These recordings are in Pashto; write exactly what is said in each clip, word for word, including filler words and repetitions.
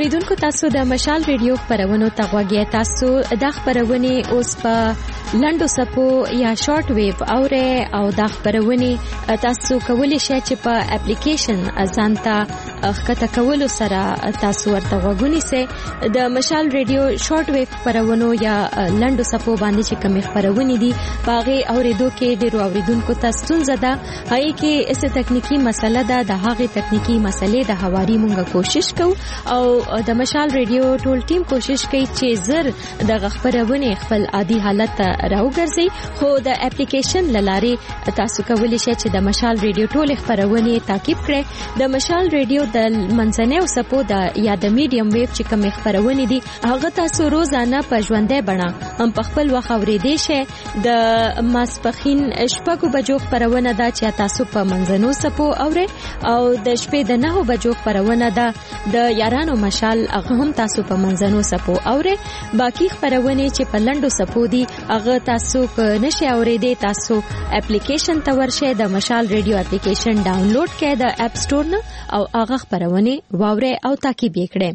اوریدونکو تاسو د مشال ریډیو خبرونو ته غوږی تاسو د خبرونه اوس په لندو سپو یا شارټ ویو اوره او د خبرونه تاسو کولی شئ چې په اپلیکیشن ازانتا خکته کولو سره تاسو ورته غوږونی سي د مشال ریډیو شارټ ویو خبرونو یا لندو سپو باندې چې کوم خبرونه دي باغې اوریدو کې ډیرو اوریدونکو تاسو زده هي کې اس تکنیکی مسله ده د هغه تکنیکی مسلې د حواري مونږه کوشش کوو او د مشال ریډیو ټول ټیم کوشش کوي چې زر د خبرونه خپل عادي حالت راوګرځي خو د اپلیکیشن لارې تاسو کولی شئ چې د مشال ریډیو ټول خبرونه تعقیب کړئ د مشال ریډیو د منځنۍ او سپو د یا د میډیم ویو چې کوم خبرونه دي هغه تاسو روزانه په ژوندۍ بڼه هم په خپل وخت اورېدئ شئ د ماسپخین شپږو بجو خبرونه ده چې تاسو په منځنو سپو اورئ او د شپې د نهو بجو خبرونه ده د یارانو مشال هغه هم تاسو په منځنو سپو اورئ باقی خبرونه چې په لندو سپو دي هغه تاسو که نشئ اورېدئ تاسو اپلیکیشن ته ورشئ د مشال ریډیو اپلیکیشن ډاونلوډ کړئ د اپ سٹور نه او هغه خبرونه واورئ او تعقیب یې کړئ.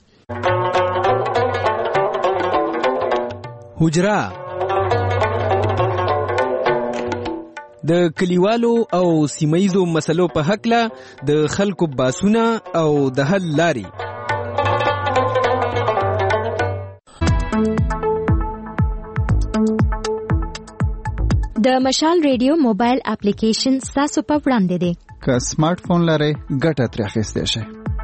حجره د کلیوالو او سیمایزو مسلو په حق له د خلکو باسونه او د حل لاري. د مشال ریډیو موبایل اپلیکیشن تاسو په وړاندې دی. که سمارټ فون لرئ ګټه ترې اخیستی شئ.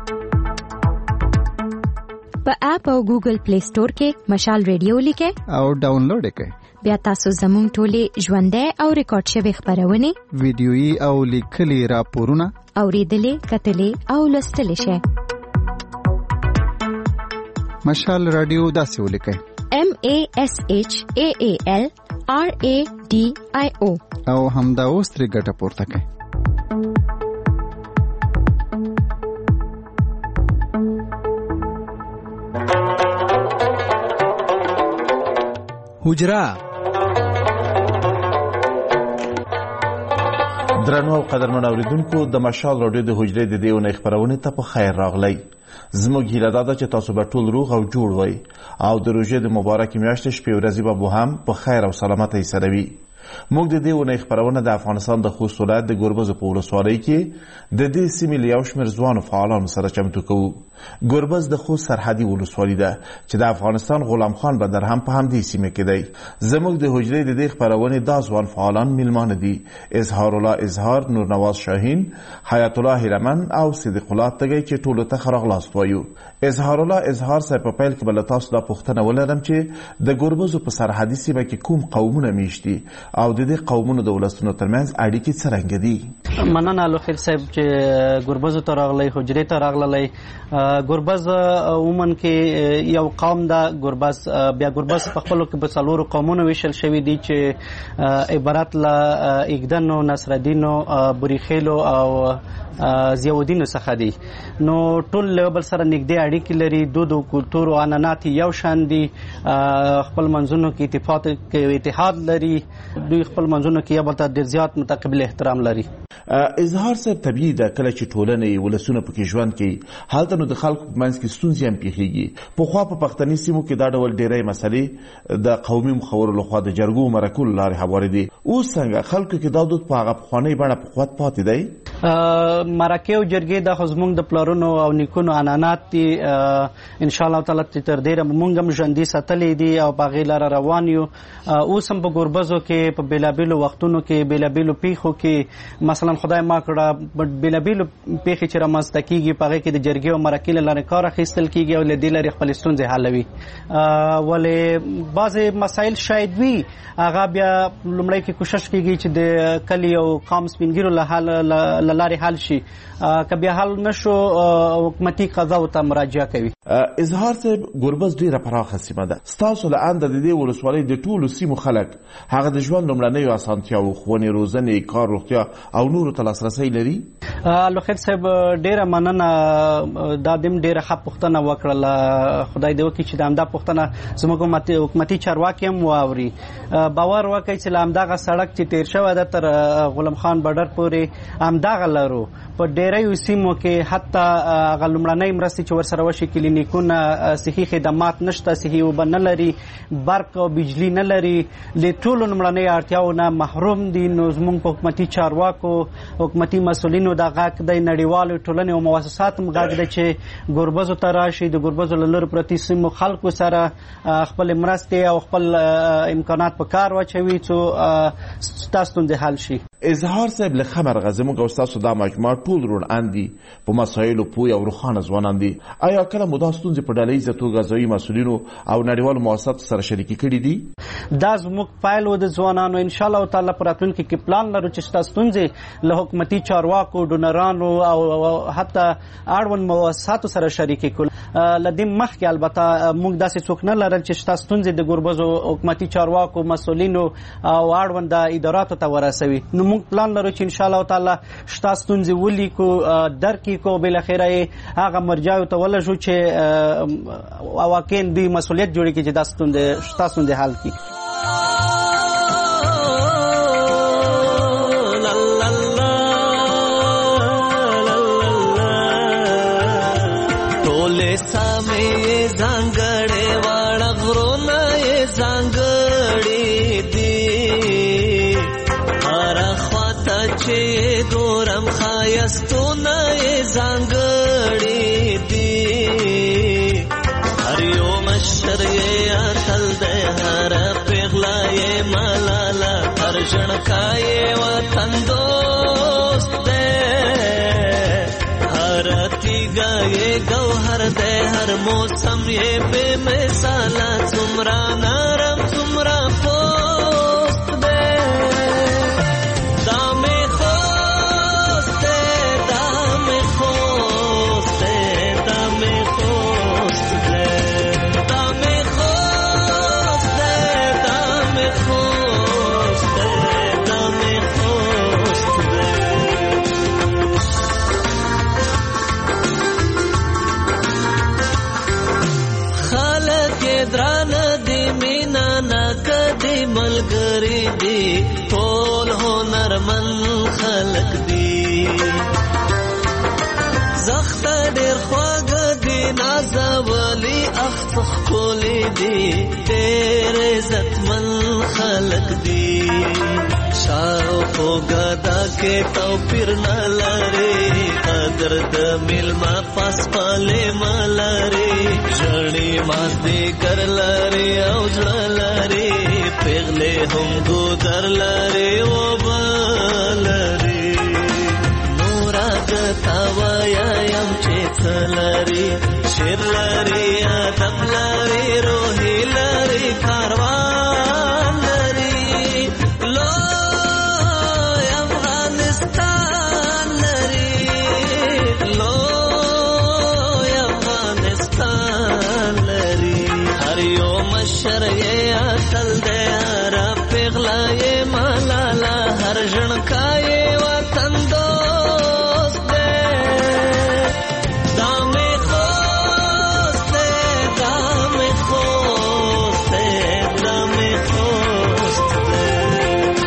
په اپ او ګوګل پلی سٹور کې مشال ریډیو لیکئ او ډاونلوډ یې کړئ. بیا تاسو زموږ ټولې ژوندۍ او ریکارډ شوې خبرونه ویډیويي او لیکلي راپورونه اوریدلې کتلې او لوستلې شئ. مشال رادیو داسې ولیکئ M A S H A A L R A D I O او همدا اوس ترې ګټه پورته کړئ. حجره درنو او قدرمن اوریدونکو د مشال رادیو د حجرې د دیونه خبرونه ته په خیر راغلی. زموږ هیله ده چې تاسو به ټول روغ او جوړ وئ او د روژې د مبارکې میاشتې شپې ورځې به مو هم په خیر او سلامتۍ سره وي. موږ د دې ونې خبرونه د افغانستان د خوست ولایت د ګربز په ولسوالۍ کې د دې سیمې له یو شمېر ځوانو فعالانو سره چمتو کوو. ګربز د خوست سرحدي ولسوالي ده چې د افغانستان غلام خان بندر هم په همدې سیمه کې دی. زموږ د حجرې د دې خبرونې دا ځوان فعالان میلمانه دي: اظهار الله اظهار، نور نواز شاهین، حیات الله هیلمن او صدیق الله تګی چې ټولو ته ښه راغلاست وایو. اظهار الله اظهار صاحب په پیل کې به له تاسو دا پوښتنه ولرم چې د ګربزو په سرحدي سیمه کې کوم قومونه میشت دي او د دې قومونو د ولسونو ترمنځ اړیکې څرنګه دي؟ مننه لوخیل صاحب چې ګربزو ته راغلی، حجرې ته راغلی. ګربز عموما کې یو قوم ده ګربز. بیا ګربز په خپلو کې په څلورو قومونو ویشل شوي دي چې عبارت له اګدنو، نصرالدینو، بوریخیلو او ضیاءالدینو څخه دي. نو ټول له بل سره نږدې اړیکې لري، دود او کلتور او عنعنات یو شان دي، خپل منځونو کې اتفاق کې اتحاد لري، دوی خپل منځونو کې یو بل ته ډېر زیات متقابل احترام لري. اظهار صاحب طبیعي ده کله چې ټولنې ولسونه پکې ژوند کوي هلته نو د خلکو په منځ کې ستونزې هم پیښیږي. پخوا په پښتني سیمو کې دا ډول ډېری مسلې د قومي مخورو لخوا د جرګو مرکو له لارې هوارې دي. اوس څنګه خلکو کې دا دود په هغه پخوانۍ بڼه په قوت پاتې دی؟ مرکې او جرګې دا خو زموږ د پلارونو او نیکونو عنعنات دي. انشاءالله تعالی تر ډېره موږ هم ژوندي ساتلې دي او په هغې لاره روان یو. اوس هم په ګربزو کې په بېلابېلو وختونو کې بېلابېلو پیښو کې مثلا خدای ما کړه بېلابېلو پیښې چې رامنځته کېږي په هغې کې د جرګې او مرکې له لارې کار اخیستل کېږي او له دې لارې خپلې ستونزې حلوي. ولې بعضې مسایل شاید وي هغه بیا لومړی کې کوشش کېږي چې د کلي او قام سپین ږیرو له لارې حل شي. که بیا حل نشو حکومتي قضاو ته مراجعه کوي. اظهار صاحب ګربز ډېره پراخه سیمه ده. ستاسو له انده د دې ولسوالۍ د ټولو سیمو خلک هغه د ژوند لومړنیو اسانتیاوو، ښوونې، روزنې، کار، روغتیا او نورو ته لاسرسی لري؟ لوخیل صاحب ډېره مننه. دا دم ډېره ښه پوښتنه وکړله. خدای دې وکړي چې د همدا پوښتنه زموږ حکومتي چارواکي هم واوري. باور وکړئ چې له همدغه سړک چې تېر شوی ده تر غلام خان بډر پورې همدغه دغه لرو په ډیریو سیمو کې حتی هغه لومړنۍ مرستې چې ورسره وشي کلینیکونه صحي خدمات نشته، صحي اوبه نه لري، برق او بجلي نه لري، له ټولو لومړنۍ اړتیاو نه محروم دي. نو زموږ په حکومتي چارواکو حکومتي مسؤلینو د غږ دی، نړیوالو ټولنې او مؤسسات هم غږ دی چې ګوربزو ته راشي، د ګوربزو له لرې پرتې سیمو خلکو سره خپل مرستې او خپل امکانات په کار واچوي څو ستاسو ستونزې حل شي. اظهار صاحب له خبره زموږ او ستاسو دا مجموعه ټول روڼ اندي په مسایلو پوه او روښانه ځوانان دي. آیا کله مو دا ستونزې په ډله ییزه توګه ځایي مسؤلینو او نړیوالو مؤسساتو سره شریکې کړي دي؟ دا زموږ فایل و د ځوانانو. انشاءالله تعالی په راتلونکي کې پلان لرو چې ستا ستونزې له حکومتي چارواکو، ډونرانو او حتی اړوند مؤسساتو سره شریکې کړو. له دې مخکې البته موږ داسې څوک نه لرل چې ستا ستونزې د ګوربزو حکومتي چارواکو، مسؤلینو او اړوند اداراتو ته ورسوي. نو موږ پلان لرو چې انشاءالله تعالی ستا ستونزې ولیکو، درک کړو، بالاخره یې هغه مرجعو ته ولږو چې واقعا دوی مسؤلیت جوړي کړي چې دا ستونزې ستا ستونزې حل کړي. ګورم خایستونه یې ځانګړي دي، هر یو مشر یې اتل دی، هر پیغله یې ملاله، هر ژړکا یې وطن دوست دی، هر تیږه یې ګوهر دی، هر موسم یې بې مثاله، څومره نرم څومره پوست دی. ملګری دی ټول هنرمن خلق دی، زخته ډېر خواږه دی، نازولي اخ ښکلي دی، ډېر عزتمن خلق دی، شاوخوا ګدا کې توپیر نه لري، قدر د میلمه پاسپالې ملري، ژړې مازدیګر لري او زړه لري، پیغلې هم ګودر لري اوبه لري، نوره دته وایم چې څه لري، شعر لري، ادب لري، روحي لري، کاروان لري، لوی افغانستان لري، لوی افغانستان لري، هر یو مشر یې اتل دی، هر ژړکا یې وطن دوست دی، دا مې خوست دی، دا مې خوست دی، دا مې خوست دی.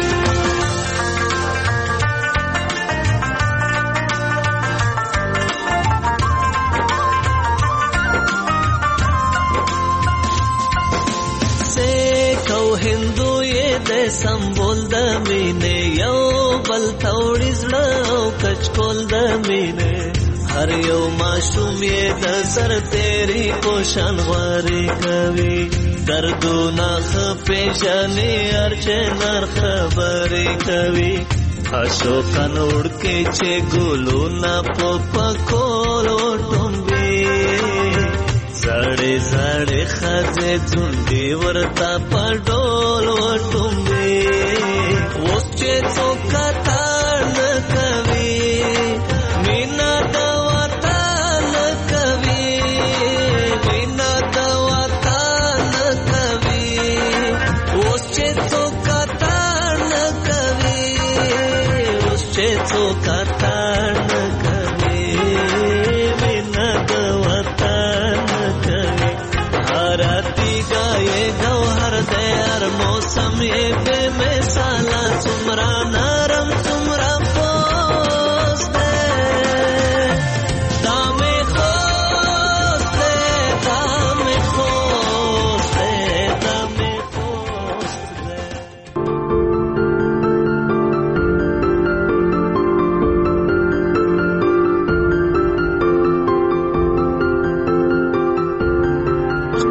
سیک او هندو یې د سمبول د مینې، یو بل توړي زړه او کچکول د مینې، هر یو ماشوم یې د سر تیری پوشان غوارې کوي، دردونه ښه پېژني، هر چنار خبرې کوي، اشوکن وړکې چې ګلونه په پکول وټومبي، زړې زړې ښځې ځونډې ورته په ډول وټومبي، اوس چې څوک کتار نه کوي، مینه د وطن کوي، مینه د وطن کوي، اوس چې څوک کتار نه کوي، اوس چې څوک کتار نه کوي، مینه د وطن کوي، هر تیږه یې ګوهر دی، هر موسم یې بې مثاله، څومره نرم څومره پوست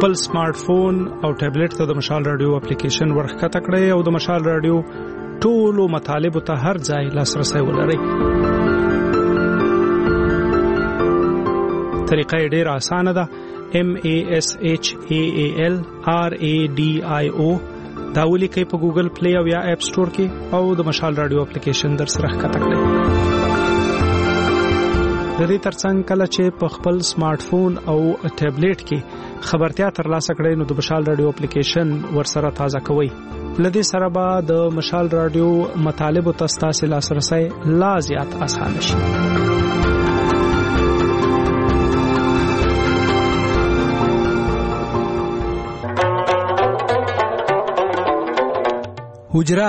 خپل سمارټ فون او ټابلیټ ته د مشال رادیو اپلیکیشن ورښکته کړئ او د مشال رادیو ټولو مطالبو ته هر ځای لاسرسی ولرئ. طریقه یې ډېره اسانه ده. M A S H A A L R A D I O دا ولیکئ په ګوګل پلی او یا اپ سټور کې او د مشال رادیو اپلیکیشن در سره ښکته کړئ. د دې ترڅنګ کله چې په خپل سمارټ فون او ټابلیټ کې خبرتیا ترلاسه کړئ نو د مشال رادیو اپلیکیشن ورسره تازه کوئ. لدې سره به د مشال رادیو مطالبو ته ستاسې لاسرسی لا زیات اسانه شي. حجره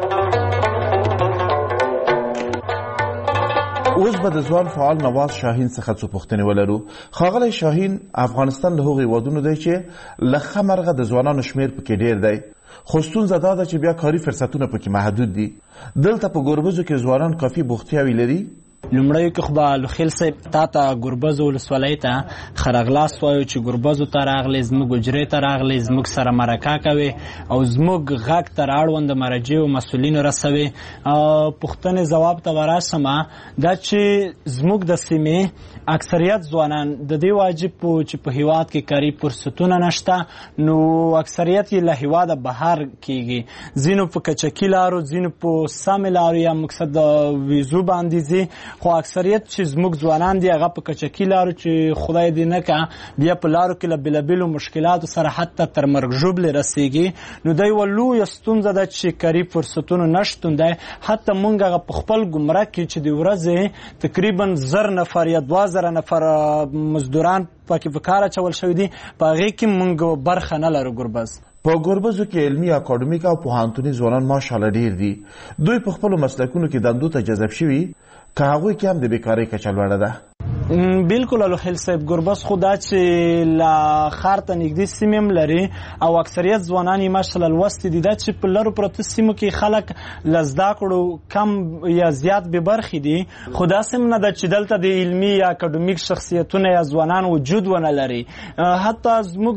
اوس به د ځوان فعال نواز شاهین څخه څو پوښتنې ولرو. ښاغلی شاهین، افغانستان له هغو هیوادونو دی چې له ښه مرغه د ځوانانو شمیر پکې ډیر دی، خو ستونزه دا ده چې بیا کاري فرصتونه پکې محدود دي. دلته په ګوربزو کې ځوانان کافي بوختیاوي لري؟ لومړی کې خو به لوخیل صاحب تا ته ګوربزو ولسوالۍ ته ښه راغلاست وایو چې ګوربزو ته راغلی، زموږ حجرې ته راغلی، زموږ سره مرکه کوي او زموږ غږ ته راړوند مرجعو مسؤلینو رسوي. پوښتنې ځواب ته ورسمه دا چې زموږ د سیمې اکثریت ځوانان د دې واجب چې په هیواد کې کاري فرصتونه نشته نو اکثریت یې له هیواده بهر کیږي. ځینو په کچکي لارو، ځینو په سمې لارو یا مقصد د ویزو باندې ځي، خو اکثریت چې زموږ ځوانان دي هغه په کچکي لارو چې خدای دې نه کړه بیا په لارو کې له بېلابېلو مشکلاتو سره حتی تر مرګ ژوبلې رسېږي. نو دا یوه لویه ستونزه ده چې کاري فرصتونو نشتون دی. حتی موږ هغه په خپل ګمرک کې چې د ورځې تقریبا زر نفر یا دوه زره نفر مزدوران پکې په کار اچول شوي دي، په هغې کې موږ برخه نه لرو. ګربز په ګوربزو کې علمي، اکاډمیک او پوهنتوني ځوانان ماشاءالله ډیر دي. دوی په خپلو مسلکونو کې دندو ته جذب شوي، که هغوی کې هم د بیکارۍ کچه لوړه ده. بالکل الوخیل صاحب، ګوربز خو دا چې له ښار ته نږدې سیمې هم لري او اکثریت ځوانان یې ماشاءالله لوستي دي. دا چې په لرو پرتو سیمو کې خلک له زده کړو کم یا زیات بې برخې دي، خو داسې هم نه ده چې دلته د علمي یا اکاډمیک شخصیتونه یا ځوانان وجود ونه لري. حتی زموږ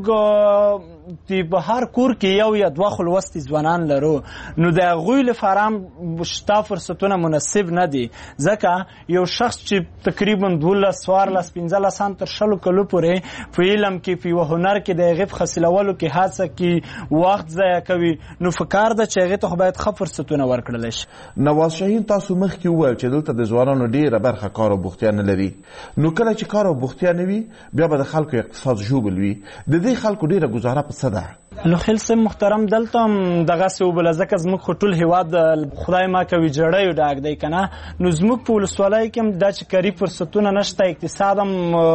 په هر کور کې یو یا دوه خو لوستي ځوانان لرو، نو د هغوی لپاره هم شته فرصتونه مناسب نه دي. ځکه یو شخص چې تقریبا دولس څوارلس پنځلس هم تر شلو کلو پورې په علم کې په یوه هنر کې د هغې په حاصلولو کې هڅه کوي، وخت ضایع کوي، نو پکار ده چې هغې ته خو باید ښه فرصتونه ورکړلی شي. نواز شاهین، تاسو مخکې وویل چې دلته د ځوانانو ډېره برخه کار او بوختیا نه لري. نو کله چې کار او بوختیا نه وي بیا به د خلکو اقتصاد ژوبل وي. د دې خلکو ډېره ګزاره په څه ده؟ لوخیل صاحب محترم، دلته هم دغسې وبله، ځکه زموږ خو ټول هېواد خدای ما کوي جړیو ډک دی که نه. نو زموږ په ولسوالۍ کې هم دا چې کاري فرصتونه نشته، اقتصاد هم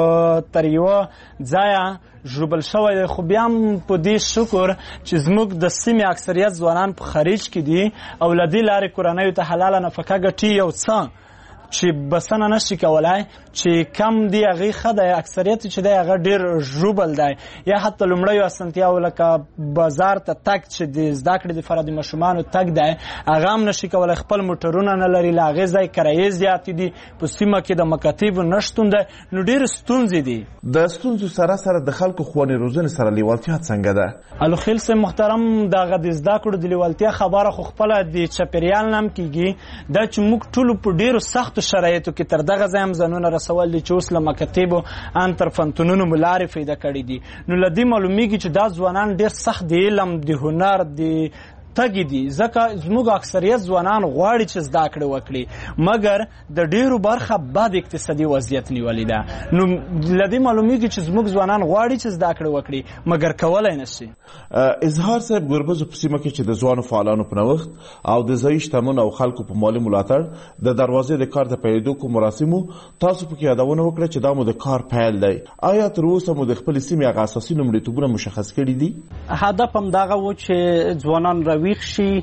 تر یوه ځایه ژوبل شوی دی. خو بیا هم په دې شکر چې زموږ د سیمې اکثریت ځوانان په خارج کې دي او له دې لارې کورنیو ته حلاله نفقه ګټي. یو څه چې بسنه نشي کولای چې کم دی هغې ښه دی، اکثریت چې دی هغه ډېر ژوبل دی. یا حتی لومړیو اسانتیاو لکه بازار ته تګ چې د زده کړې دپاره د ماشومانو تګ دی هغه هم نشي کولی، خپل موټرونه نه لري، له هغې ځای کرایې زیاتې دي، په سیمه کې د مکاتبو نشتون دی، نو ډېرې ستونزې دي. د ستونزو سره سره د خلکو ښوونې روزنې سره لیوالتیا څنګه ده؟ الوخیل صاحب محترم، د هغه د زده کړو د لیوالتیا خبره خو خپله د چاپېریال نه هم کېږي. دا چې موږ ټولو په ډېرو سختو شرایطو کې تر دغه ځای هم ځانونه رسول دي چې اوس له مکاتبو ان تر فنتونونو مو لارې پیدا کړي دي. نو له دې معلومیږي چې دا ځوانان ډېر سخت د علم، د هنر، د تګي دي. ځکه زموږ اکثریت ځوانان غواړي چې زده کړې وکړي، مګر د ډېرو برخه بد اقتصادي وضعیت نیولې ده. نو له دې معلومیږي چې زموږ ځوانان غواړي چې زده کړې وکړي مګر کولی نه شي. اظهار صاحب، ګوربزو په سیمه کې چې د ځوانو فعالانو په نوښت او د ځایي شتمنو او خلکو په مالي ملاتړ د دروازې د کار د پیلېدو کوم مراسمو تاسو پکې یادونه وکړه چې دا مو د کار پیل دی. آیا تر اوسه مو د خپلې سیمې هغه اساسي لومړیتوبونه مشخص کړي دي؟ هدف همدغه و چې ځوانان ویښ شي،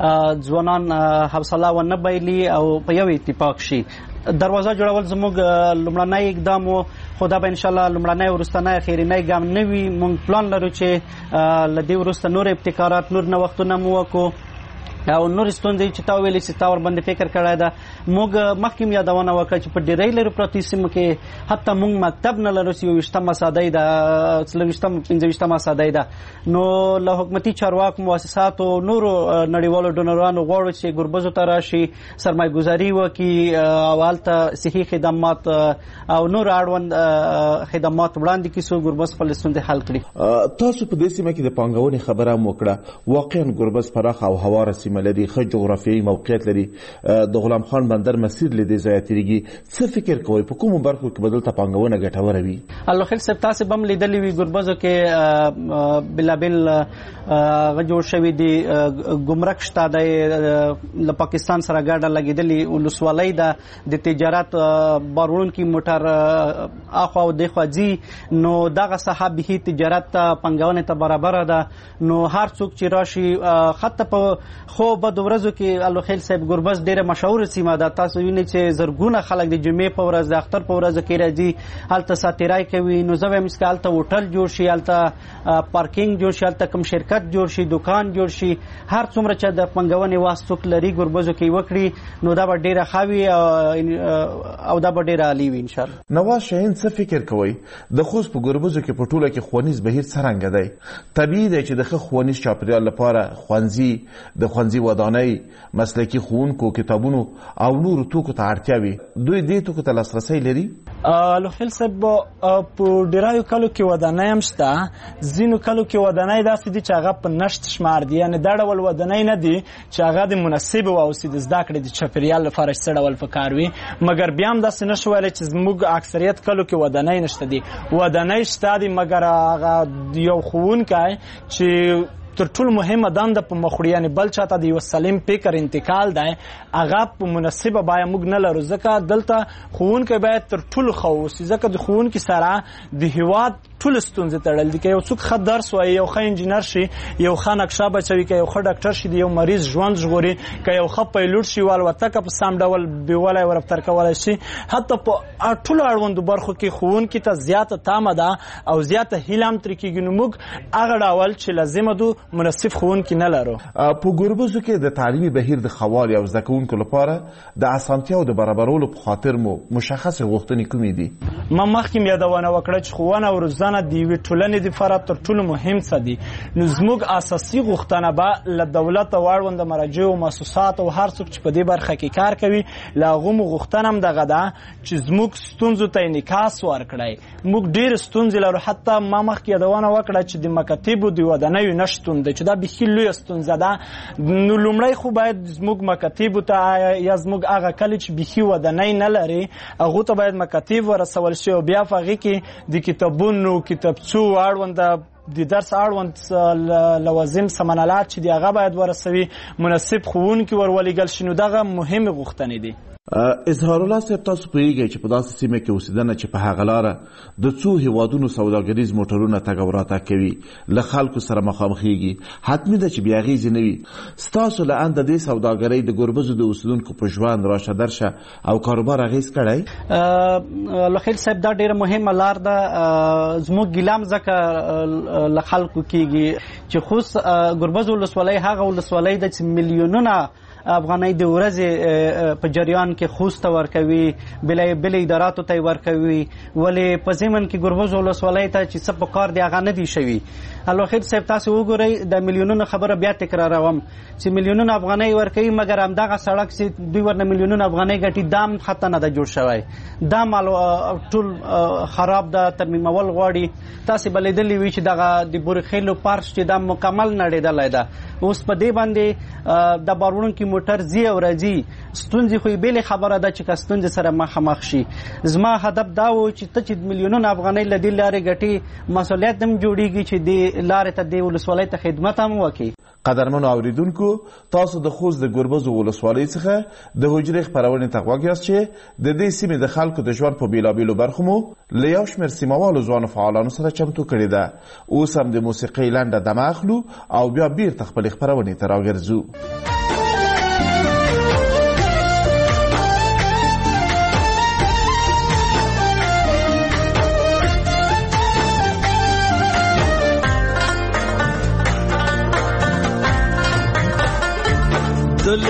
ځوانان حوصله ونه بایلي او په یو اتفاق شي. دروازه جوړول زموږ لومړنی اقدام و، خو دا به انشاءالله لومړنی وروستنی خیرنی ګام نه وي. موږ پلان لرو چې له دې وروسته نور ابتکارات، نور نوښتونه مو وکړو. او نور ستونزې چې تا ویلې چې تا ورباندې فکر کړی ده. موږ مخکې یادونه وکړه چې په ډېرۍ لرې پرتو سیمو کې حتی موږ مکتب نه لرو چې یوویشتمه سادۍ ده څلرویشتمه پنځه ویشتمه سادۍ ده. نو له حکومتي چارواکو مؤسساتو نورو نړیوالو ډونرانو غواړو چې ګربزو ته راشي سرمایه ګزاري وکړي او هلته صحي خدمات او نور اړوند خدمات وړاندې کړي څو ګربز خپلې ستونزې حل کړي. تاسو په دې سیمه کې د پانګونې خبره هم وکړه. واقعا ګربز پراخه او هواره سیمه لري، ښه جغرافیایي موقعیت لري. د غلام خان بندر مسیر له دې ځایه تېرېږي. څه فکر کوئ په کومو برخو کې به دلته پانګونه ګټوره وي؟ الله خیر صاحب تاسې به هم لیدلي وي ګربزو کې بېلابېل هغه جوړ شوي دي. ګمرک شته دی له پاکستان سره ګډه لګېدلې ولسوالۍ ده د تجارت بار وړونکي موټر اخوا او دېخوا ځي. نو دغه ساحه بهي تجارت ته پانګونې ته برابره ده. نو هر څوک چې راشي حتی په خو بدو ورځو کې الله خیل صاحب ګربز ډېره مشهوره سیمه ده. تاسو وینئ چې زرګونه خلک د جمعې په ورځ د اختر په ورځو کې راځي، هلته ساتیرای کوي. نو زه وایم چې هلته هوټل جوړ شي، هلته پارکینګ جوړ شي، هلته کوم شرکت جوړ شي، دکان جوړ شي. هر څومره چې د پانګونې واس څوک لري ګربزو کې وکړي نو دا به ډېره ښه وي او دا به ډېره عالي وي انشاءالله. نواز شاهین څه فکر کوئ د خوست په ګربزو کې په ټوله کې ښوونیز بهیر څرنګه دی؟ طبیعي دی چې د ښه ښوونیز چاپېریال لپاره ښوونځي د ښوونځي ودانۍ، مسلکي ښوونکو، کتابونو او نورو توکو ته اړتیا وي. دوی دې توکو ته لاسرسی لري؟ لوخیل صاحب په ډېرایو کلو کې ودانۍ هم شته. ځینو کلو کې ودانۍ داسې دي چې هغه په نشت شمار دي، یعنې دا ډول ودانۍ نه دي چې هغه د مناسب واوسي د زده کړې د چاپېریال لپاره چې څه ډول پکار وي. مګر بیا هم داسې نه شو ویلی چې زموږ اکثریت کلو کې ودانۍ نشته دي. ودانۍ شته دي مګر هغه یو ښوونکی چې تر ټولو مهمه دنده په مخ وړي، یعنې بل چاته د یو سالم فکر انتقال دی، هغه په مناسبه بیه موږ نه لرو. ځکه دلته ښوونکی باید تر ټولو ښه واوسي، ځکه د ښوونکي سره د هېواد ټولې ستونزې تړل دي. که یو څوک ښه درس وایي، یو ښه انجینر شي، یو ښه نقشه بچوي، که یو ښه ډاکټر شي د یو مریض ژوند ژغوري، که یو ښه پیلوټ شي الوتکه په سم ډول بیولی ورفتر کولی شي. حتی په ټولو اړوندو برخو کې ښوونکي ته زیاته تامه ده او زیاته هیله هم ترې کېږي. نو موږ هغه ډول چې لازمه دو مناسب ښوونکي نه لرو. په ګربزو کې د تعلیمي بهیر د ښه والي او زده کوونکو لپاره د اسانتیاو د برابرولو په خاطر مو مشخصې غوښتنې کومې دي؟ ما مخکې م یادونه وکړه چې ښوونه او روزنه د یوې ټولنې دپاره تر ټولو مهم څه دي. نو زموږ اساسي غوښتنه به له دولت او اړونده مراجعو او مؤسساتو او هر څوک چې په دې برخه کې کار کوي له هغو مو غوښتنه هم دغه ده چې زموږ ستونزو ته انعکاس ورکړی. موږ ډېرې ستونزې لرو. حتی ما مخکې یادونه وکړه چې د مکاتبو د ودانیو نشتون دی چې دا بیخي لویه ستونزه ده. نو لومړی خو باید زموږ مکاتبو ته یا زموږ هغه کلي چې بیخي ودانۍ نه لري هغو ته باید مکاتب ورسول شي او بیا په هغې کې د کتابونو، کتابڅو اړونده د درس اړوند لوازم سمنالات چې د هغه باید ورسوي، مناسب ښوونکي ورولېږل شي. نو دغه مهمې غوښتنې دي. اظهار الله صاحب تاسو پوهیږئ چې په داسې سیمه کې اوسېدنه چې په هغه لاره د څو هیوادونو سوداګریز موټرونه تګ او راتګ کوي، له خلکو سره مخامخېږي، حتمي ده چې بې اغېزې نه وي. ستاسو له انده دې سوداګرۍ د ګربزو د اوسېدونکو په ژوند راشه درشه او کاروبار اغېز کړی؟ لخیل صاحب دا ډېره مهمه لار ده. زموږ ګیله هم ځکه له خلکو کېږي چې خوست ګربزو ولسوالۍ هغه ولسوالۍ ده چې میلیونونه افغانۍ د ورځې په جریان کې خوست ته ورکوي، بلې اداراتو ته یې ورکوي، ولې په ضمن کې ګربز ولسوالۍ ته چې څه په کار دی هغه نه دي شوي. الوخیر صاحب تاسو وګورئ د میلیونونو خبره بیا تکراروم چې میلیونونه افغانۍ ورکوي مګر همدغه سړک چې دوی ورنه میلیونونه افغانۍ ګټي دا هم حتی نه ده جوړ شوی. دا مال ټول خراب ده، ترمیمول غواړي. تاسې به لیدلي وي چې دغه د بورخیلو پارک چې دا مکمل نړېدلی ده. اوس په دې باندې د بار وړونکي موټر ځي او راځي. ستونزې خو یې بېلې خبره ده چې که ستونزې سره مخامخ شي. زما هدف دا و چې ته چې میلیونونه افغانۍ له دې لارې ګټي، مسؤلیت هم جوړېږي چې دې لارې ته دې ولسوالۍ ته خدمت هم وکړي. قدرمنو اوریدونکو، تاسو د خوست د ګربز ولسوالۍ څخه د حجرې خپرونې ته غوږ یاست چې د دې سیمې د خلکو د ژوند په بېلابېلو برخو مو له یو شمېر سیمهوالو ځوانو فعالانو سره چمتو کړې ده. اوس هم د موسیقۍ لنډه دمه اخلو او بیا بیرته خپلې خپرونې ته راګرځو.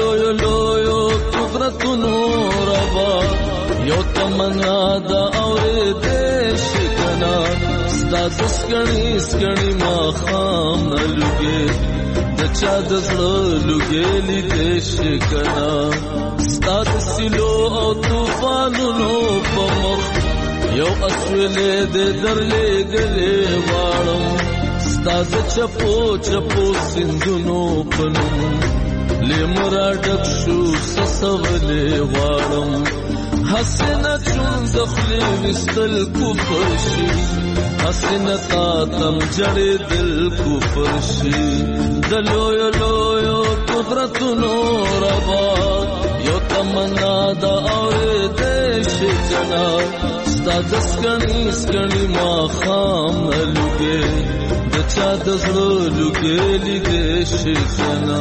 لویو لویو قدرتونو ربا یو تمنا دا اورېدې شي کنه ستا د سکڼي سکڼي ماښام نه لوګې د چا د زړه لوګې لیدې شي کنه ستا د سیلو او طوفانونو په مخ یو اسویلې دې درلېږلې غواړم ستا د چپو چپو سیندونو په نوم لیمرا ډک شو سسولې غواړم حسنه چون دخلی وستل کفر شي حسنه تا تم جړې دل کفر شي دلویو لویو قدرتونو ربا یو تمنا دا اورېدې شي کنه ستا د سکڼي سکڼي ماښام نه لوګې د چا د زړه لوګې لیدې شي کنه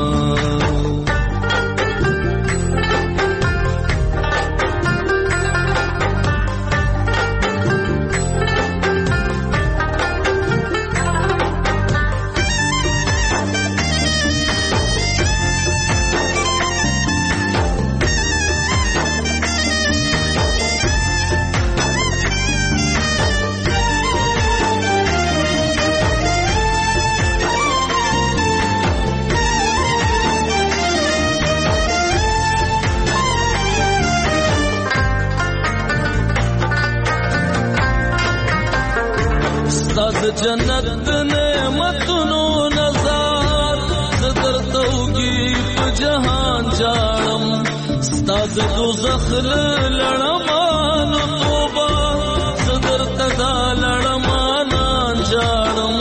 جنت نعمتونو نظر زدر توگی په جهان جاړم ستا د دوزخ لړمانو توبه زدر تدا لړمانان جاړم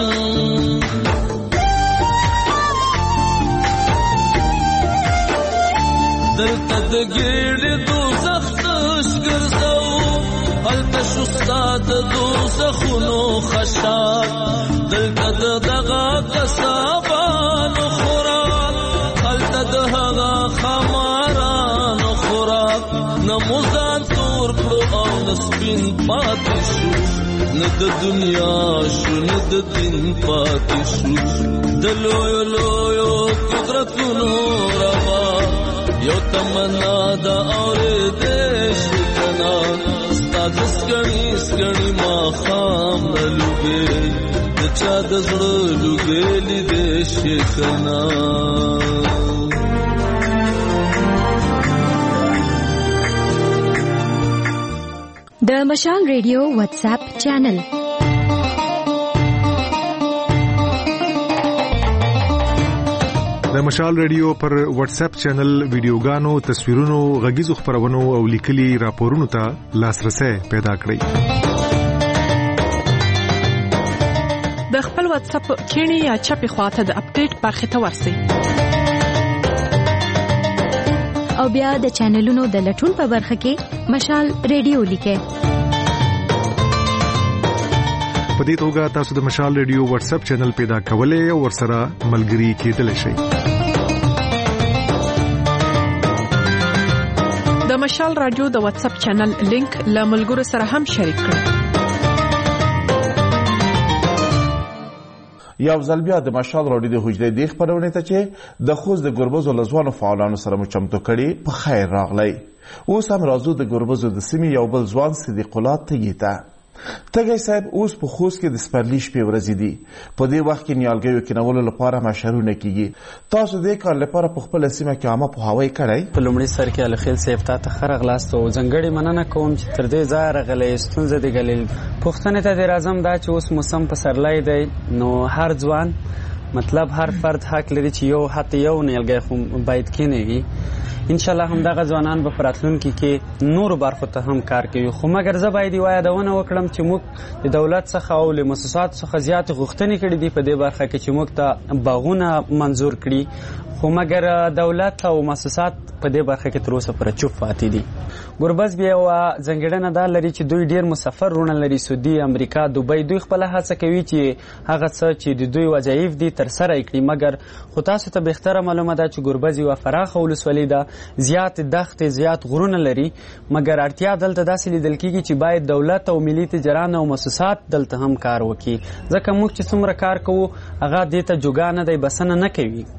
دلته د ګېډې دوزخ تش ګرځو هلته شو ستا د دوزخونو خشاک دلته د دغه قصابانو خوراک هلته د هغه خمارانو خوراک نه مو ځان تور کړو او نه سپین پاتې شو نه د دنیا شو نه د دین پاتې شو د لویو لویو قدرتونو روا یو تمنا دا اورېدې شي کنه ستا د سکڼي سکڼي ماښام نه لوګې د چا د زړه لوګې لیدې شي کنه د مشال ریډیو واتس اپ چینل د مشال ریډیو پر واتس اپ چینل ویډیوګانو تصویرونو غږیزو خبرونو او لیکلي راپورونو ته لاسرسي پیدا کړئ د خپل واتس اپ کینی یا چپی خواته د اپډیټ برخه ته ورسئ او بیا د چینلونو د لټون په برخه کې مشال ریډیو لیکئ په دې توګه تاسو د مشال ریډیو واتس اپ چینل پیدا کولای او ورسره ملګري کېدلی شئ د مشال رادیو د واتس اپ چینل لینک له ملګرو سره هم شریک کړئ یو ځل بیا د مشال راډیو د حجرې د خبرونه ته چې د خوست د ګربز ولسوالو فعالانو سره مو چمتو کړي په خیر راغلی اوس هم راځو د ګربز د سیمې یو بل ځوان صدیق الله تږي ته تږی صاحب اوس په خوست کې د سپرلي شپې ورځې دي په دې وخت کې نیالګیو کینولو لپاره مشرونه کیږي تاسو دې کار لپاره په خپله سیمه کې عامه پوهاوی کړی په لومړي سر کې الخیل صاحب ته ښه راغلاست او ځانګړې مننه کوم چې تر دې ځایه راغلی ستونزه دې ګلیل پوښتنې ته دې راځم دا چې اوس موسم پسرلی دی نو هر ځوان مطلب هر فرد حق لري چې یو حتی یو نیالګی خو باید کینوي ان شاء الله هم دغه ځوانان به راتلونکي کې نور برخو ته هم کار کوي خو مګر زه باید یوه یادونه وکړم چې موږ د دولت څخه او له مؤسساتو څخه زیاتې غوښتنې کړي دي په دې برخه کې چې موږ ته باغونه منظور کړي خو مګر دولت او مؤسسات په دې برخه کې تر اوسه پورې چوپ پاتې دي ګربز بیا یوه ځانګړنه دا لري چې دوی ډېر مسافرونه لري سعودي امریکا دوبۍ دوی خپله هڅه کوي چې هغه څه چې د دوی وظایف دي ترسره یې کړي مګر خو تاسو ته بهتره معلومه ده چې ګربز یوه پراخه ولسوالي ده زیات دښتې زیات غرونه لري مګر اړتیا دلته داسې لیدل کېږي چې باید دولت او ملي تجاران او مؤسسات دلته هم کار وکړي ځکه موږ چې څومره کار کوو هغه دې ته جوګا نه دی بسنه نه کوي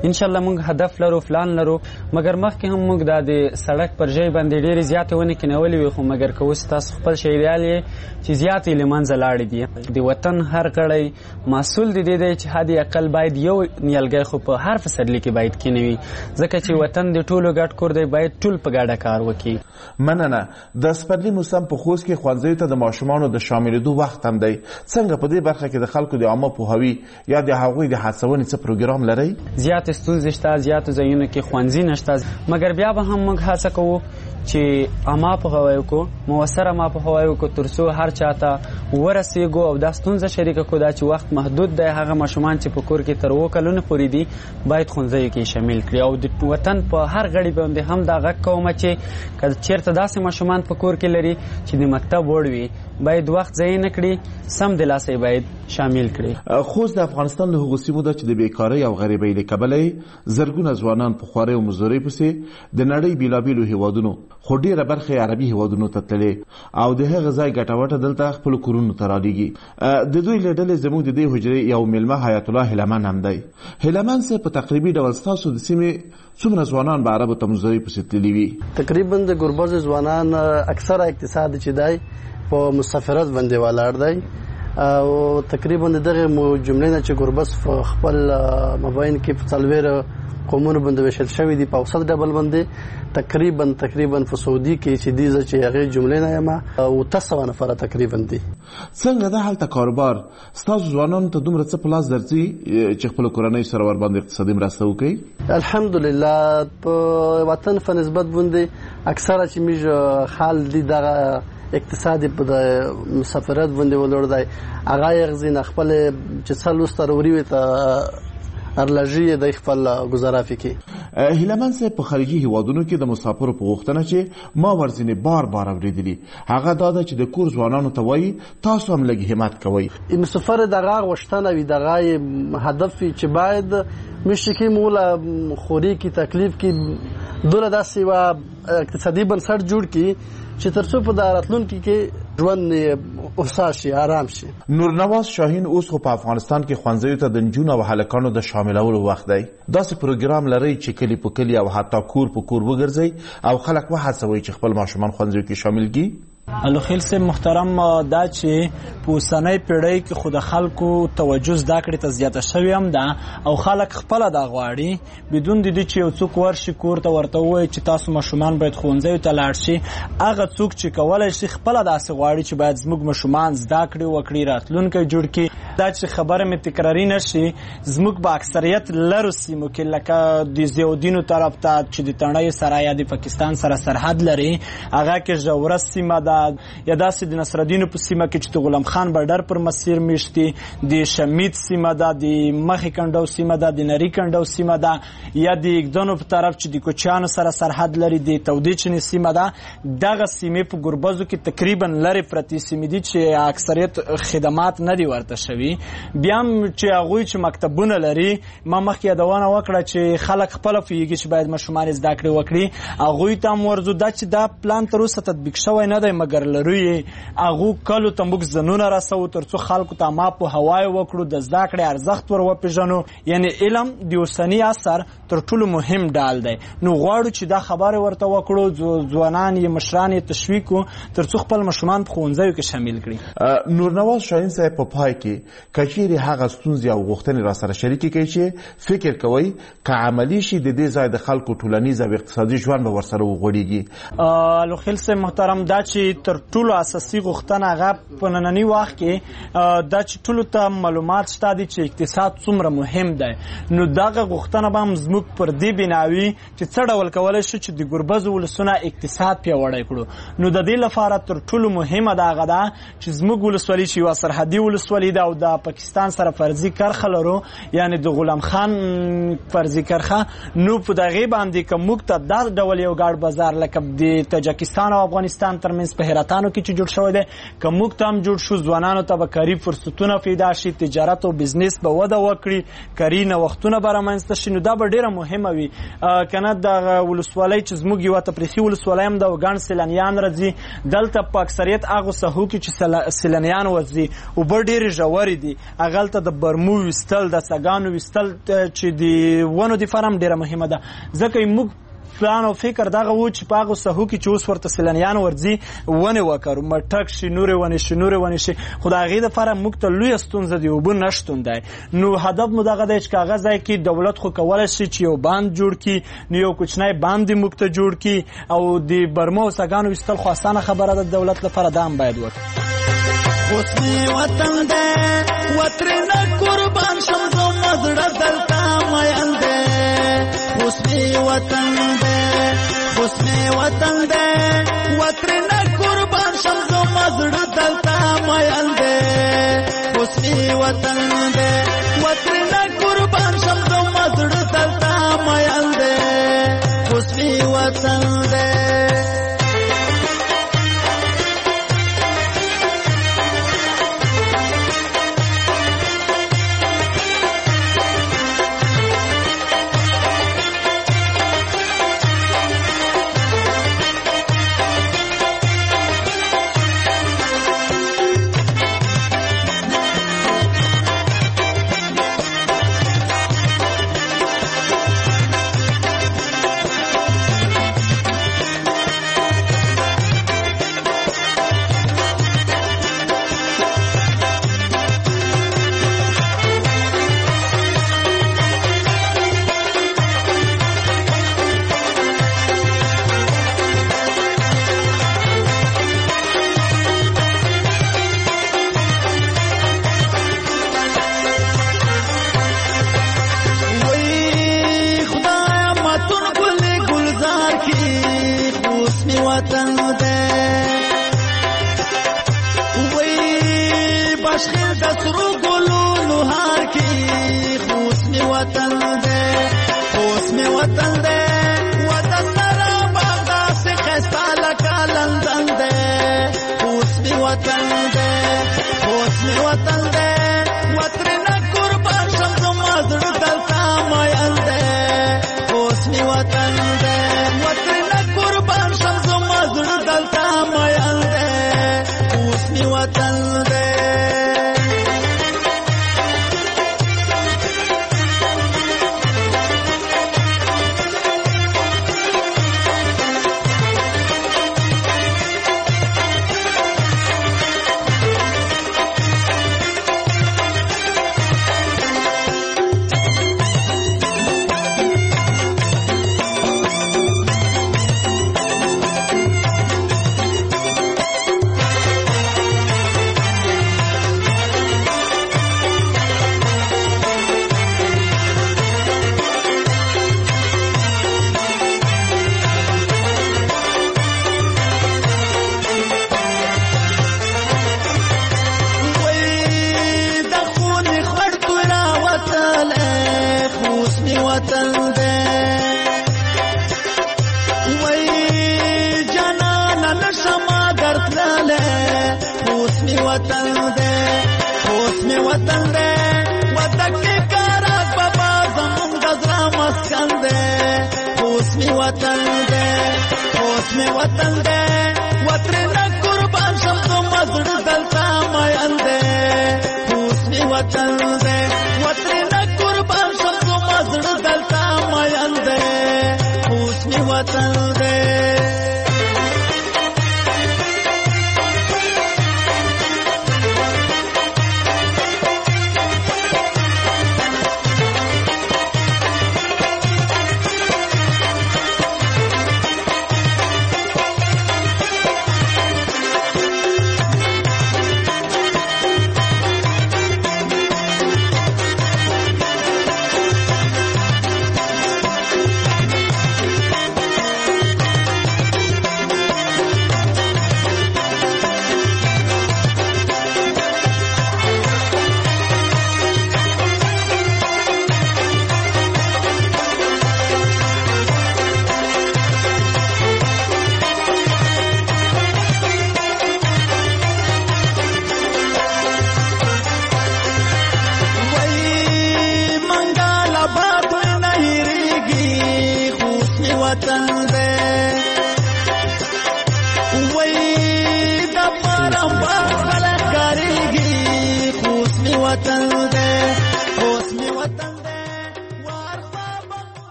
ان شاء الله موږ هدف لرو پلان لرو مګر مخکې هم موږ د سړک پر ځای باندې ډېرې زیاتې ونې کینولې وي خو مګر که اوس تاسو خپل شیریال یې چې زیاتې له منځه لاړې دي د وطن هر غړی مسؤل دی دی چې حد اقل باید یو نیالګی خو په هر فصلي کې باید کینوي ځکه چې وطن د ټولو ګډ کور دی باید ټول په ګډه کار وکړي. مننه. د سپرلي موسم په خوست کې ښوونځیو ته د ماشومانو د شاملېدو وخت هم دی. څنګه په دې برخه کې د خلکو د عامه پوهاوي یا د هغوی د هڅونې څه پروګرام لرئ؟ زیاتې ستونزې شته، زیاتو ځایونو کې ښوونځي نشته، مګر بیا به هم موږ هڅه کوو چې عامه پوهاوی وکړو، مؤثر عامه پوهاوی وکړو تر څو هر چا ته ورسېږو او دا ستونزه شریکه کړو دا چې وخت محدود دی. هغه ماشومان چې په کور کې تر اووه کلونو پورې دي باید ښوونځیو کې شامل کړي او د وطن په هر غړي باندې هم دا غږ کومه چې که چېرته داسې ماشومان په کور کې لري چې د مکتب وړ وي باید وخت ضایع نه کړي، سم د لاسه باید شامل کړي. خوست د افغانستان له هغو سیمو ده چې د بیکارۍ او غریبۍ له کبله زرګونه ځوانان په خوارۍ او مزدورۍ پسې د نړۍ بېلابېلو هېوادونو خو ډېره برخه یې عربي هېوادونو ته تللې او د هغه ځای ګټه وټه دلته خپلو کورونو ته رالیږي. د دوی له ډلې زموږ د دې حجرې یو میلمه حیات الله هیلمن هم دی. هیلمن صاحب په تقریبي ډول ستاسو د سیمې څومره ځوانان به عربو ته مزدورۍ پسې تللي وي؟ تقریبا د ګربز ځوانان اکثره اقتصاد چې دی په مسافرت باندې ولاړ دی او تقریبا دغه جملې نه چې ګربز په خپل مابین کې په څلوېښت قومونو باندې ویشل شوي دي په اوسط ډول باندې تقریبا تقریبا په سعودي کې چې دي چې هغه جملې نه یم او تاسو نفر تقریبا دي. څنګه د هلته کاروبار ستاسو ځوانانو ته دومره څه په لاس درځي چې خپل کورنۍ سره ور باندې اقتصادي مرسته وکړي؟ الحمدلله په وطن په نسبت باندې اکثره چې موږ حال دي دغه اقتصادي په مسافرت باندې ولور دی هغه یغزین خپل چې څلوست ضروري وي ته ارلاجی د خپل گزارافي کې. هیلمن صاحب په خارجي هیوادونو کې د مسافرو په غوښتنه چې ما ورځنی بار بار اوریدلی هغه دا ده چې د کور ځوانانو ته وایي تاسو هم لږ همت کوئ. مسافر دغه غوښتنه وي دغه هدف چې باید مشکې مولا خوري کې تکلیف کې دوله داسې و اقتصادي بنسټ جوړ کی چې ترڅو په راتلونکي کې ژوند اوسا شي آرام شي. نورنواز شاهین اوس خو په افغانستان کې ښوونځیو ته د نجونو او هلکانو د شاملولو وخت دی. داسې پروګرام لرئ چې کلي په کلي او حتی کور په کور وګرځئ او خلک وهڅوئ چې خپل ماشومان ښوونځیو کې شامل کړي؟ الوخیل صاحب محترم دا چې په اوسنۍ پیړۍ کې خو د خلکو توجه زده کړې ته زیاته شوې هم ده او خلک خپله دا غواړي بدون د دې چې یو څوک ورشي کور ته ورته ووایي چې تاسو ماشومان باید ښوونځیو ته لاړ شي. هغه څوک چې کولی شي خپله داسې غواړي چې باید زموږ ماشومان زده کړې وکړي راتلونکی جوړ کړي. دا چې خبره مې تکراري نه شي زموږ په اکثریت لرو سیمو کې لکه د زیودینو طرف ته چې د تڼیو سره یا د پاکستان سره سرحد لري هغه کې ژوره سیمه ده یا داسې د نصرالدینو په سیمه کې چې د غلام خان بډر پر مسیر میشتي د شمید سیمه ده د مخې کنډو سیمه ده د نری کنډو سیمه ده یا د اګدنو په طرف چې د کوچیانو سره سرحد لري د تودیچنې سیمه ده. دغه سیمې په ګربزو کې تقریبا لرې پرتې سیمې دي چې اکثریت خدمات نه دي ورته شوي. بیا هم چې هغوی چې مکتبونه لري ما مخکې یادونه وکړه چې خلک خپله پوهېږي چې باید ماشومان زده کړې وکړي هغوی ته هم ورځو. دا چې دا پلان تر اوسه تطبیق شوی نه دی مګر لروي هغه کلو ته موږ ځنونه رسو تر څو خلکو ته ما په هوای وکړو د زده کړې ارزښت ور وپېژنو. یعنی علم د اوسني عصر تر ټولو مهم ډال دی. نو غواړو چې دا خبره ورته وکړو ځوانان یې مشران یې تشویق کړو تر څو خپل ماشومان په ښوونځیو کې شامل کړي. نورنواز شاهین صاحب په پای کې که چیرې هغه ستونزې او غوښتنې را سره شریکې کوي چې فکر کوئ که عملي شي د دې ځای د خلکو ټولنیز او اقتصادي ژوند به ورسره وغوړېږي؟ الوخیل صاحب محترم دا چې تر ټولو اساسي غوښتنه هغه په ننني وخت کې دا چې ټولو ته معلومات شته دي چې اقتصاد څومره مهم دی. نو دغه غوښتنه به هم زموږ پر دې بناوي چې څه ډول کولی شو چې د ګربزو ولسونه اقتصاد پیاوړی کړو. نو د دې لپاره تر ټولو مهمه دا هغه ده چې زموږ ولسوالي چې یوه سرحدي ولسوالي ده او د پاکستان سره فرضي کرښه لرو یعنی د غلام خان فرضي کرښه نو په دغې باندې که موږ ته دا ډول یو ګاډ بازار لکه د تاجکستان او افغانستان ترمنځ په هراتانو کې چې جوړ شوی دی که موږ ته هم جوړ شو ځوانانو ته به کاري فرصتونه پیدا شي تجارت او بزنس به وده وکړي کاري نوښتونه به رامنځته شي. نو دا به ډېره مهمه وي که نه دغه ولسوالۍ چې زموږ یوه تفریحي ولسوالۍ هم ده او ګڼ سیلانیان راځي دلته په اکثریت هغو ساحو کې چې سیلانیان ورځي اوبه ډېرې ژورې لرې دي هغلته د برمو ویستل د سګانو ویستل چې د ونو دپاره هم ډېره مهمه ده ځکه موږ پلان او فکر دغه و چې په هغو ساحو کې چې اوس ورته سیلانیان ورځي ونې وکرو مټک شي نورې ونې شي نورې ونې شي خو د هغې دپاره موږ ته لویه ستونزه د اوبه نشتون دی نو هدف مو دغه دی چې که هغه ځای کې دولت خو کولی شي چې یو باند جوړ کړي نو یو کوچنی باند دې موږ ته جوړ کړي او د برمو او سګانو ویستل خو اسانه خبره ده د دولت لپاره دا هم باید وکړي اوس مې وطن دی وطرنه قربان شم زما زړه دلته مین دی اوس مې وطن دی اوس مې وطن دی وطرنه قربان شم زما زړه دلته مین دی اوس مې وطن دی وطرنه قربان شم زما زړه دلته مین دی اوس مې وطن دی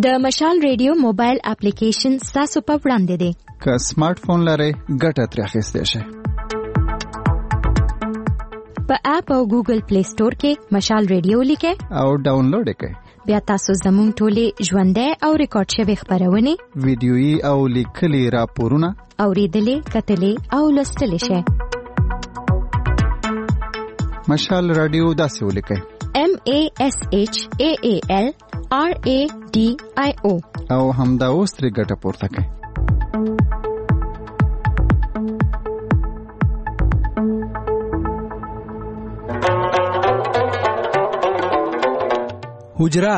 د مشال ریډیو موبایل اپلیکیشن تاسو په وړاندې دی. که سمارټ فون لرئ ګټه ترې اخیستی شئ. په اپ او ګوګل پلی سٹور کې مشال ریډیو لیکئ او ډاونلوډ یې کړئ. بیا تاسو زموږ ټولې ژوندۍ او ریکارډ شوې خپرونې، ویډیويي او لیکلي راپورونه اورېدلې، کتلې او لوستلې شئ. مشال رادیو داسې ولیکئ: M A S H A A L R A D I O او همدا اوس ترې ګټه پورته کړئ. حجره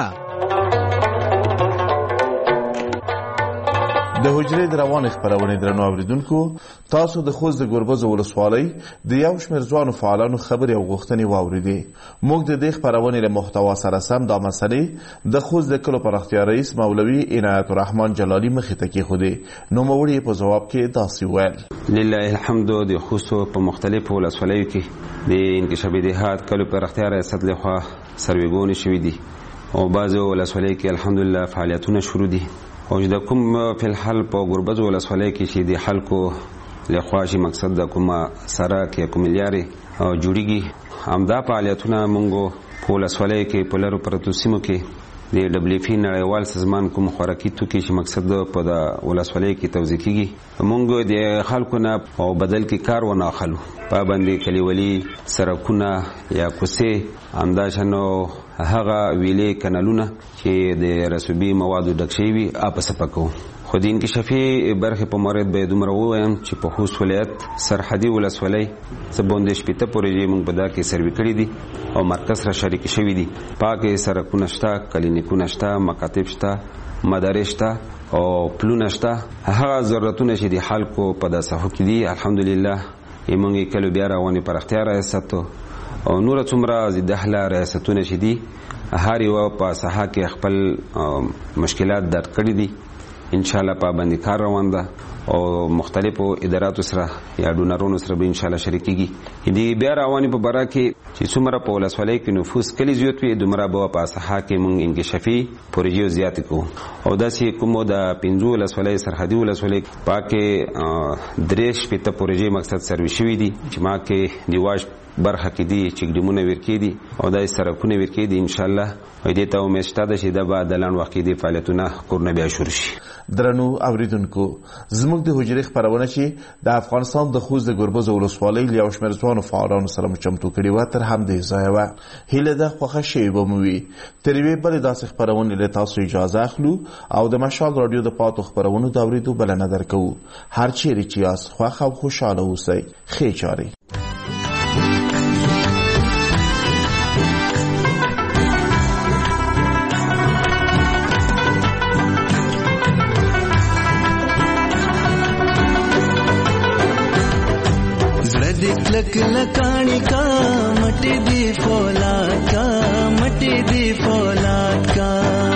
د حجرې د روانې خپرونې درنو اوریدونکو، تاسو د خوست د ګربزو ولسوالۍ د یو شمېر ځوانو فعالانو خبرې او غوښتنې واورېدې. موږ د دې خپرونې له محتوا سره سم دا مسلې د خوست د کلو پراختیا رئیس مولوي عنایت الرحمن جلالي مخې ته کېښودې. نوموړي په ځواب کې داسې وویل: لله الحمد. د خوست په مختلفو ولسوالیو کې د انکشافي دهات کلو پراختیا ریاست لخوا سروېګونې شوي دي او بعضو ولسوالیو کې الحمدلله فعالیتونه شروع دي. او د کوم په الحال په ګربز ولسوالۍ کې چې د خلکو لخوا شي مقصد د کومه سړک یا کومې لارې جوړیږي، همدا فعالیتونه موږ په ولسوالۍ کې په لرو پرتو سیمو کې د ډبلیو اف نړیوال سازمان کوم خوراکي توکي چې مقصد په د ولسوالۍ کې توزیع کیږي، موږ د خلکو نه او بدل کې کار ونه اخلو. پابندي کلیوالي سړکونه یا کوڅې، همداشانو هغه ویلې کانالونه چې د رسوبي موادو ډک شوي وي اپ صفا کوو. خو د انکشافي برخې په مورد به دومره ووایم چې په خوست ولایت سرحدي ولسوالۍ څه باندې شپېته پروژې موږ په دا کې سروي کړي دي او مرکز سره شریک شوي دي. پاکې سړکونه شته، کلینیکونه شته، مکاتب شته، مدارس شته او پلونه شته. هغه ضرورتونه چې د خلکو په دا ساحو کې دي الحمدلله موږ یې کلو بیا روانې پراختیا ریاست او نور څومره زیدهله ریاستونه چې دي هر یو په ساحه کې خپل مشکلات درک کړي دي. ان شاء الله پابندي کار روان ده او مختلفو اداراتو سره یا ډونرونو سره به ان شاء الله شریکيږي. دې بیا رواني په باره کې چې څومره په ولسوالۍ کې نفوس کلی زیات وي دومره به په ساحه کې مونږ انکشافي پروژې زیات کوو. او داسې کوم د پنځو ولسوالۍ سرحدي ولسوالۍ پاکه درې شپېته پروژې مقصد سروي شوي دي چې ما کې دی واش برخه کې دي چې ګډمونه ورکې دي او دای سرکونه ورکې دي. ان شاء الله وای دې ته امید شته چې دا به د لاند وخت کې د فعالیتونه کورنه بیا شروع شي. درنو اوریدونکو، زموږ د حجرې خبرونه چې د افغانستان د خوست د ګربز ولسوالۍ له یو شمېر ځوانو فعالانو سره چمتو کړي و تر همدې ځایه وه. هیله ده خوښه شوې به مو وي. تر یوې بلې داسې خپرونې له تاسو اجازه اخلو او د مشال راډیو د پاتو خپرونو د اورېدو بلنه درکوو. هر چیرې چې یاست خوښ او خوشحاله اوسئ. ښې چارې. लक लकानी का मटी दी फौलाद का मटी दी फौलाद का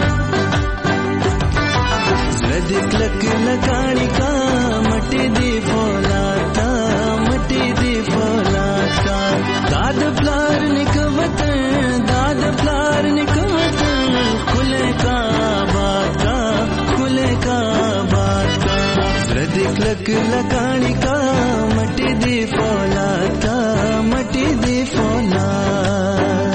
luck luck लकानी का मटी दी फौलाद का मटी दी फौलाद का दाद प्लार निकवतन दाद प्लार निकवतन खुले का बात का खुले का बात का लक लक लकानी का मटी दी फौलाद का मटी दी फौलाद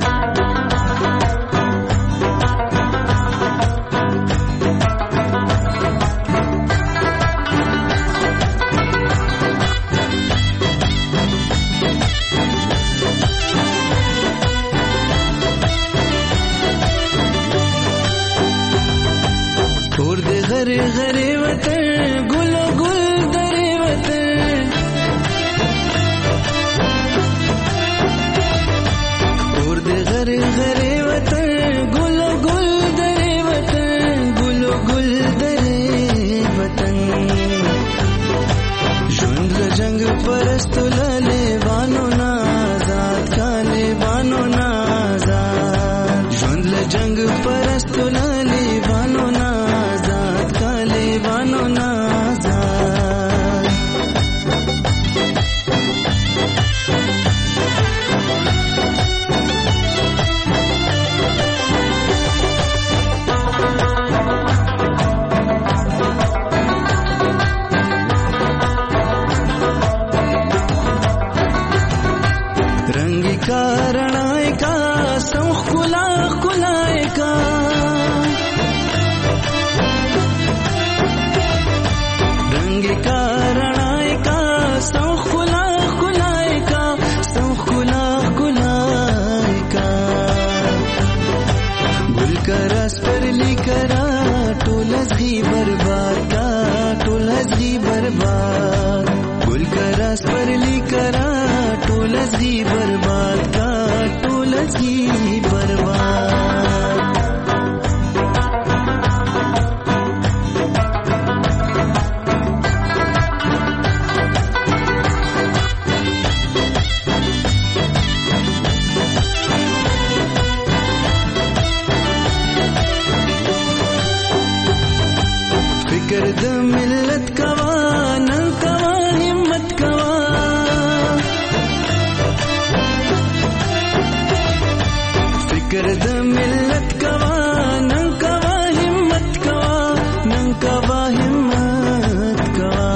छोड़ दे घरे घरे वतन गुलो गुल दरे वतन छोड़ दे घरे घरे वतन गुलो गुल दरे वतन गुलो गुल दरे वतन जुंद जंग परस्त ले बानो ना आजाद का ले बानो ना आजाद जुंद जंग परस्त ले बानो ना बानो नाज़ाद ګل کراس پر لیکرا ټول ازغي برباد کا ټول ازغي برباد ګل کراس پر لیکرا ټول ازغي برباد کا ټول ازغي برباد فکر د ملت کوا نن کوا همت کوا فکر د ملت کوا نن کوا همت کوا نن کوا همت کوا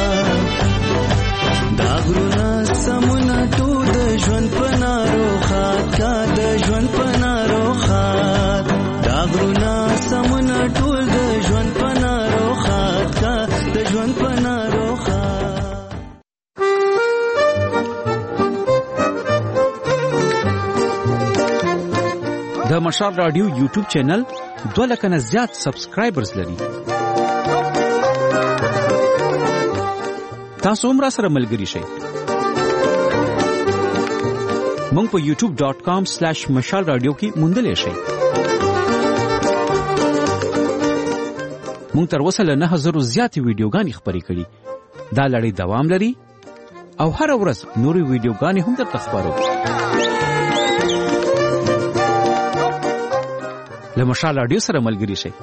دا غرونا سمونه ټول د ژوند پنارو خات کا د ژوند پنارو خات دا غرونا سمونه ټول د ژوند پنارو خات کا د ژوند پنارو خات د مشال رادیو یوټیوب چینل دوه لک نه زیات سبسکرایبرز لري. تاسو هم را سره ملګري شئ. مونږ په یوټیوب ډاٹ کام سلیش مشال رادیو کې موندلی شئ. مونږ تر اوسه له نه هزارو زیاتې ویډیوګانې خپرې کړي. دا لړۍ دوام لري او هر ورځ نورې ویډیوګانې هم درته خپرو. له مشال رادیو سره ملګري شئ.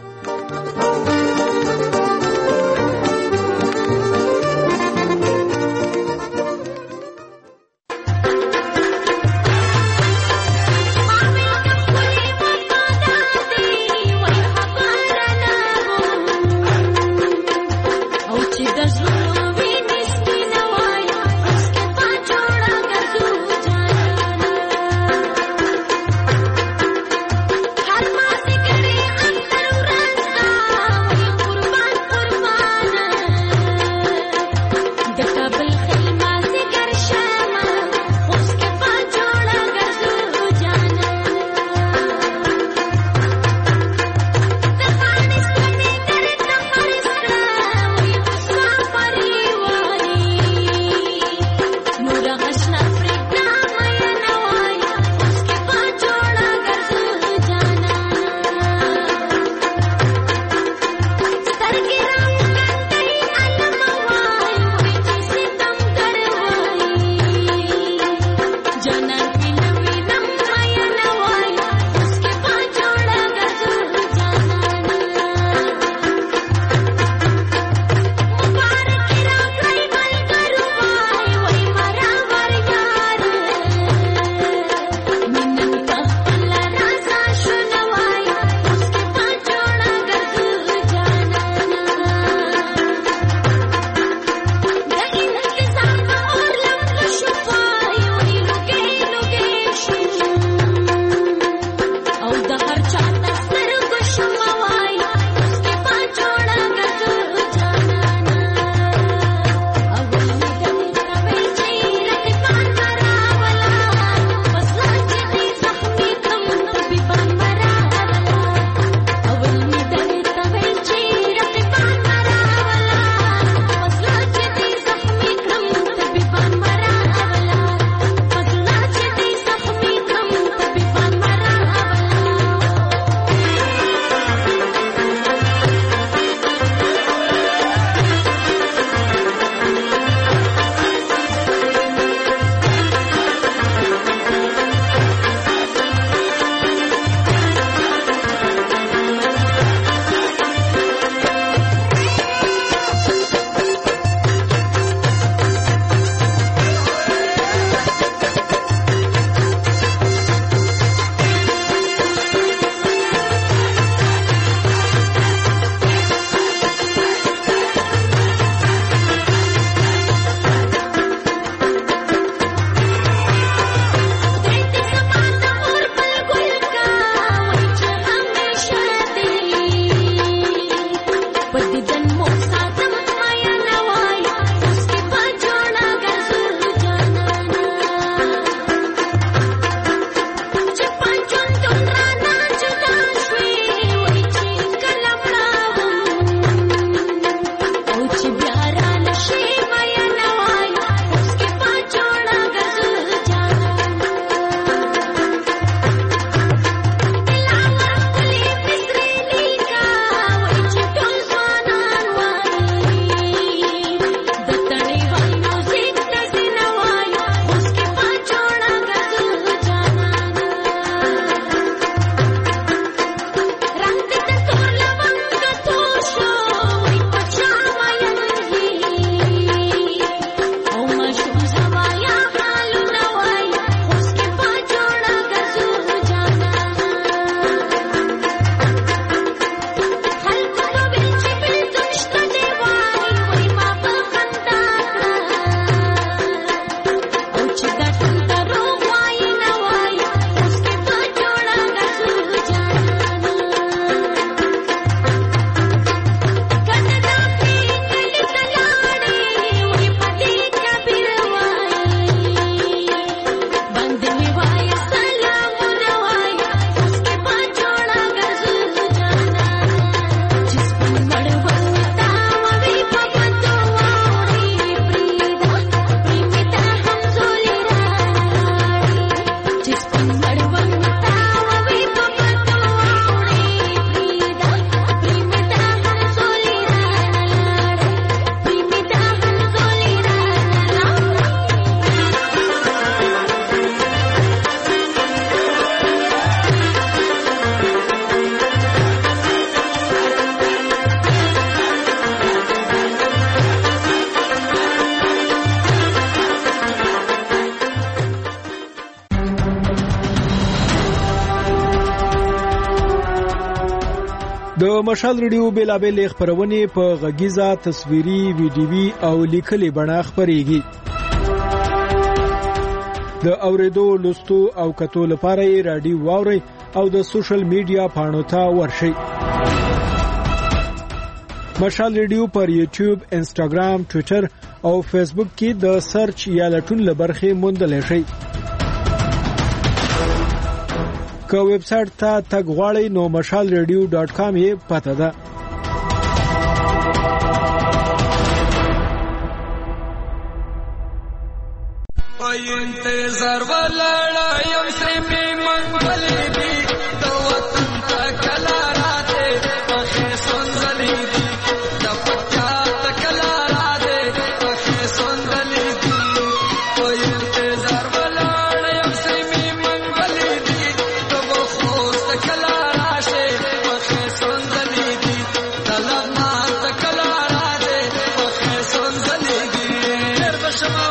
हर मासी करे अंतर उड़ा د مشال ریډیو بیلابېل خبرونه په غږیزه تصویري ویډیوي او لیکلي بڼه خبريږي. د اوریدو لوستو او کتو لپاره یې رادیو واوري او د سوشل میډیا پاڼو ته ورشئ. مشال ریډیو پر یوټیوب، انسټاګرام، ټوئیټر او فیسبوک کې د سرچ یا لټون لبرخې موندلی شئ. که ویب سایټ ته تګ غواړئ نو مشال ریډیو ډاټ کام یې پته ده. انتظار ولاړه یم سیمې منګلې دي د وطن ته کله راځې پخې سونځلې دي د پچا ته کله راځې پخې سونځلې دي انتظار ولاړه یم سیمې منګلې دي د خوست ته کله راشې پخې سونځلې دي د لغمان ته کله راځې پخې سونځلې دي ډېر بشما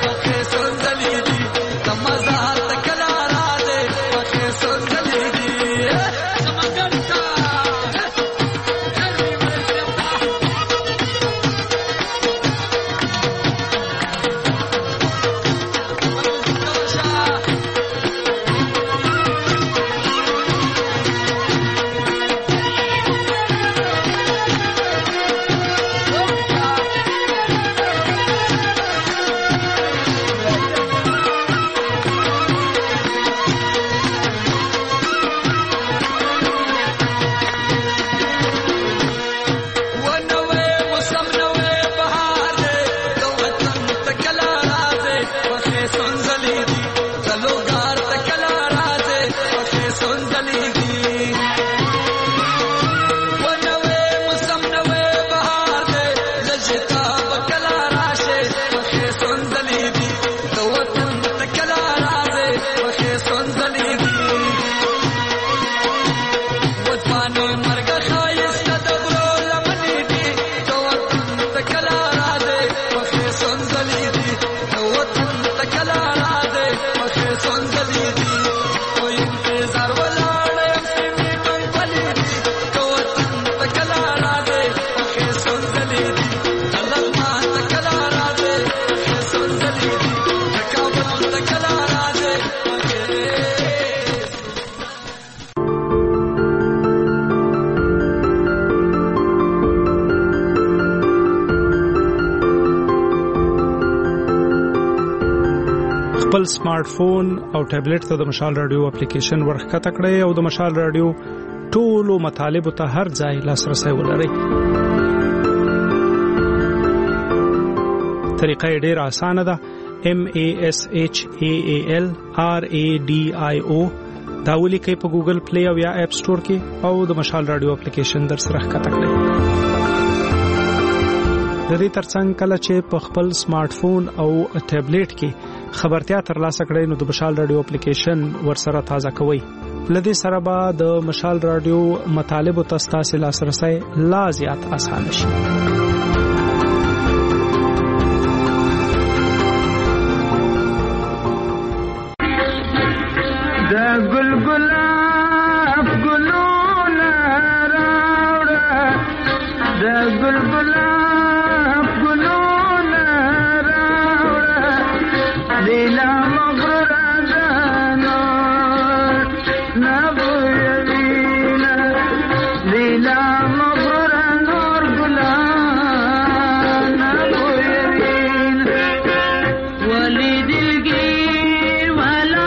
Sunday خپل سمارټ فون او ټابلیټ ته د مشال رادیو اپلیکیشن ورخکته کړئ او د مشال رادیو ټولو مطالبو ته هر ځای لاسرسي ولرئ. طریقه یې ډېره اسانه ده. M A S H A A L R A D I O دا ولیکئ په ګوګل پلی او یا اپ سٹور کې او د مشال رادیو اپلیکیشن در سره ښکته کړئ. د دې ترڅنګ کله چې په خپل سمارټ فون او ټابلیټ کې خبرتیا ترلاسه کړئ نو د مشال رادیو اپلیکیشن ورسره تازه کوئ. لدې سره به د مشال رادیو مطالبو ته ستاسو لاسرسي لا زیات اسانه شي. गुलगुलाब गुलूना रावड़ा द गुलगुलाब गुलूना रावड़ा लीला मगरूरा जानो नबुयवीना लीला मगरूरा नूर गुला नबुयवीना वली दिलगीर वाला